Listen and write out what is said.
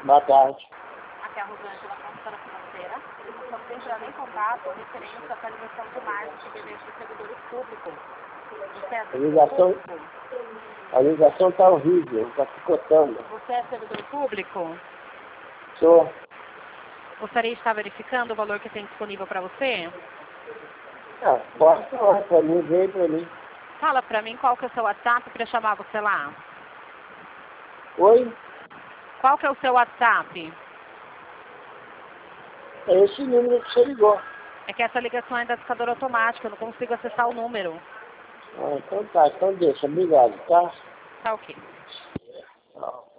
Boa tarde. Aqui é a Rosângela, consultora financeira. Estamos entrando em contato referente à atualização de marketing de eventos de servidores públicos. Você é servidor público? A ligação está horrível, está picotando. Você é servidor público? Sou. Gostaria de estar verificando o valor que tem disponível para você? Posso falar para mim, vem para mim. Fala para mim qual que é o seu WhatsApp para eu chamar você lá. Oi? Qual que é o seu WhatsApp? É esse número que você ligou. É que essa ligação é da discadora automática, eu não consigo acessar o número. Então tá, então deixa, obrigado, tá? Tá ok. Tchau.